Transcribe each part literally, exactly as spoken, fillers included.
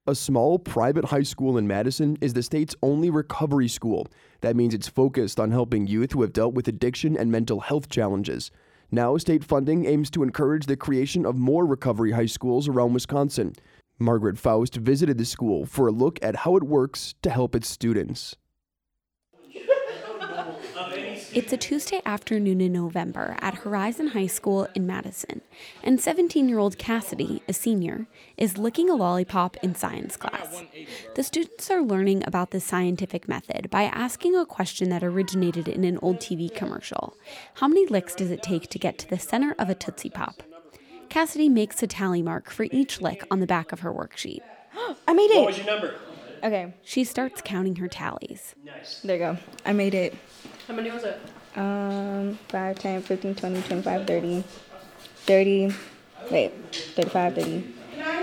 A small private high school in Madison is the state's only recovery school. That means it's focused on helping youth who have dealt with addiction and mental health challenges. Now, state funding aims to encourage the creation of more recovery high schools around Wisconsin. Margaret Faust visited the school for a look at how it works to help its students. It's a Tuesday afternoon in November at Horizon High School in Madison, and seventeen-year-old Cassidy, a senior, is licking a lollipop in science class. The students are learning about the scientific method by asking a question that originated in an old T V commercial. How many licks does it take to get to the center of a Tootsie Pop? Cassidy makes a tally mark for each lick on the back of her worksheet. I made it! What was your number? Okay. She starts counting her tallies. Nice. There you go. I made it. How many was it? Um, five, ten, fifteen, twenty, twenty-five, thirty, thirty, wait, thirty-five, thirty.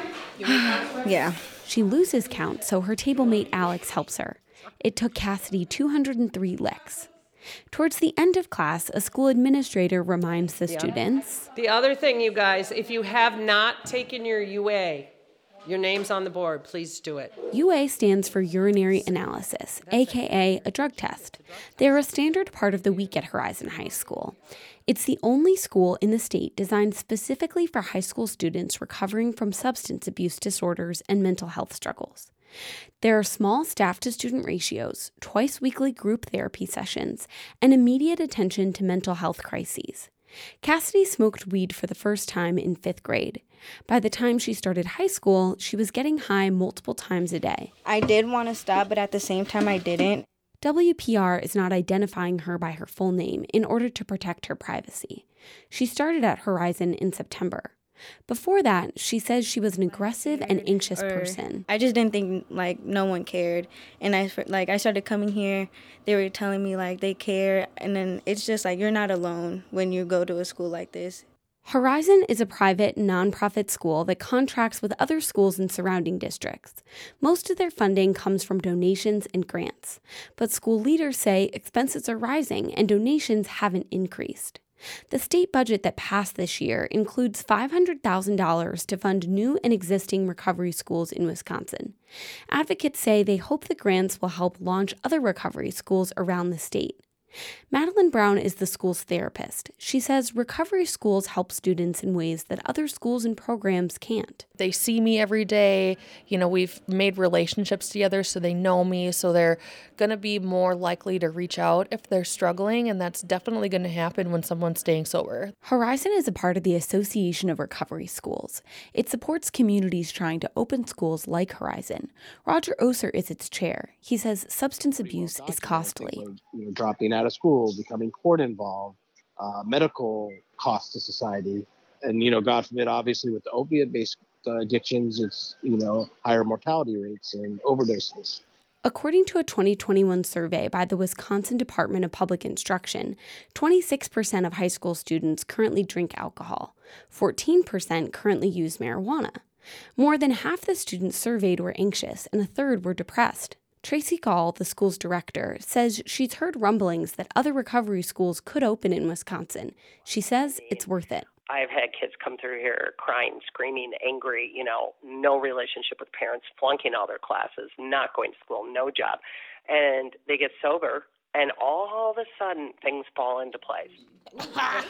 Yeah. She loses count, so her table mate Alex helps her. It took Cassidy two hundred three licks. Towards the end of class, a school administrator reminds the students. The other thing, you guys, if you have not taken your U A, your name's on the board. Please do it. U A stands for urinary analysis, aka a drug test. They're a standard part of the week at Horizon High School. It's the only school in the state designed specifically for high school students recovering from substance abuse disorders and mental health struggles. There are small staff-to-student ratios, twice-weekly group therapy sessions, and immediate attention to mental health crises. Cassidy smoked weed for the first time in fifth grade. By the time she started high school, she was getting high multiple times a day. I did want to stop, but at the same time I didn't. W P R is not identifying her by her full name in order to protect her privacy. She started at Horizon in September. Before that, she says she was an aggressive and anxious person. I just didn't think, like, no one cared. And I, like, I started coming here. They were telling me, like, they care. And then it's just, like, you're not alone when you go to a school like this. Horizon is a private, nonprofit school that contracts with other schools in surrounding districts. Most of their funding comes from donations and grants. But school leaders say expenses are rising and donations haven't increased. The state budget that passed this year includes five hundred thousand dollars to fund new and existing recovery schools in Wisconsin. Advocates say they hope the grants will help launch other recovery schools around the state. Madeline Brown is the school's therapist. She says recovery schools help students in ways that other schools and programs can't. They see me every day. You know, we've made relationships together, so they know me, so they're going to be more likely to reach out if they're struggling, and that's definitely going to happen when someone's staying sober. Horizon is a part of the Association of Recovery Schools. It supports communities trying to open schools like Horizon. Roger Oser is its chair. He says substance abuse is costly. You know, dropping out of school, becoming court involved, uh, medical costs to society, and, you know, God forbid, obviously with the opiate-based uh, addictions, it's, you know, higher mortality rates and overdoses. According to a twenty twenty-one survey by the Wisconsin Department of Public Instruction, twenty-six percent of high school students currently drink alcohol. fourteen percent currently use marijuana. More than half the students surveyed were anxious, and a third were depressed. Tracy Gall, the school's director, says she's heard rumblings that other recovery schools could open in Wisconsin. She says it's worth it. I've had kids come through here crying, screaming, angry, you know, no relationship with parents, flunking all their classes, not going to school, no job. And they get sober, and all of a sudden, things fall into place.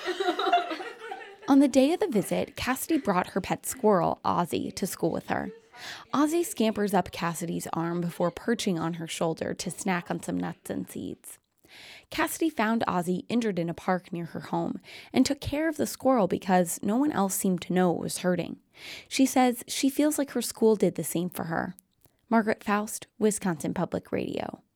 On the day of the visit, Cassidy brought her pet squirrel, Ozzy, to school with her. Ozzy scampers up Cassidy's arm before perching on her shoulder to snack on some nuts and seeds. Cassidy found Ozzy injured in a park near her home and took care of the squirrel because no one else seemed to know it was hurting. She says she feels like her school did the same for her. Margaret Faust, Wisconsin Public Radio.